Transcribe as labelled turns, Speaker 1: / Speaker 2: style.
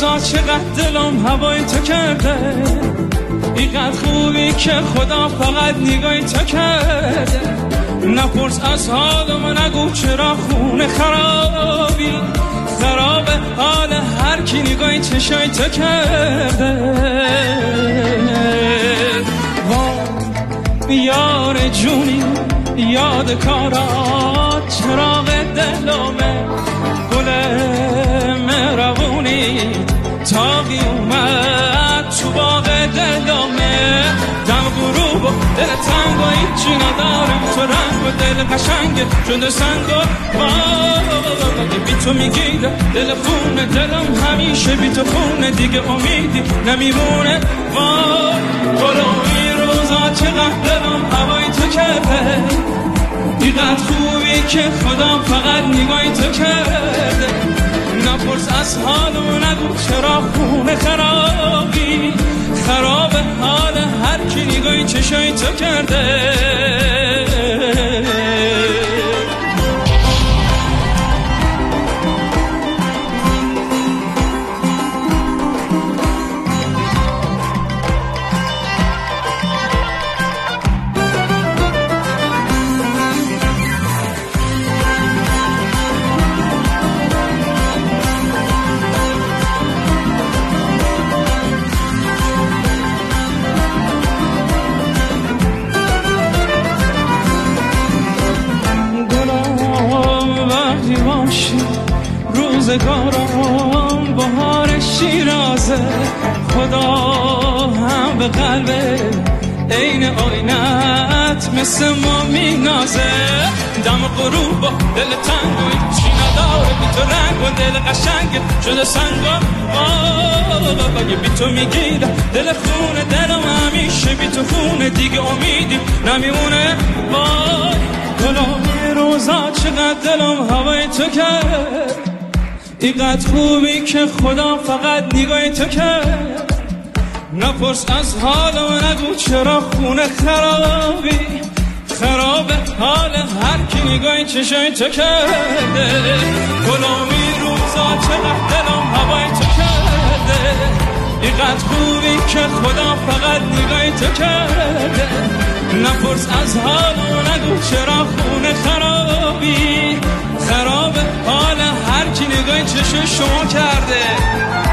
Speaker 1: روزا چقدر دلم هوای تو کرده، اینقدر خوبی که خدا فقط نگاهی تو کرده. نپرس از حالم، نگو چرا خونه خرابی، خراب حال هر کی نگاهی چشای تو کرده. یار جونی یاد کارات، چراغ دلمه گل مهربونی، تاقی اومد تو باغ دلمه. دم غروب و دل تنگ و هیچی ندارم، تو رنگ و دل قشنگ شده سنگ و بی تو میگیره دل خونه دلم، همیشه بی تو خونه دیگه امیدی نمیمونه. گلومی روزا چقدر دلم هوای تو کرده، اینقدر خوبی که خدا فقط نگاهی تو کرده. نپرس از حالم، نگو چرا خونه خرابی، خراب حال هر کی نگاهی چشای تو کرده. روزگارم بهار شیرازه، خدا هم به قلبه عین آینت مثل ما مینازه. دم غروب و دل تنگ و هیچی نداره، بی تو رنگ و دل قشنگ شده سنگ و بی تو میگیره دل خونه دلم، همیشه بی تو خونه دیگه امیدی نمیمونه. وای گلای روزا چقدر دلم هوای تو کرد، اینقدر خوبی که خدا فقط نگاهی تو کرد. نپرس از حالم، نگو چرا خونه خرابی، خراب حال هر کی نگاهی چشای تو کرده. گلومی روزا چقدر دلم هوای تو کرده، اینقدر خوبی که خدا فقط نگاهی تو کرده. نپرس از حالم، نگو چرا خونه خرابی، خراب حال هر کی نگاهی چشم شما کرده.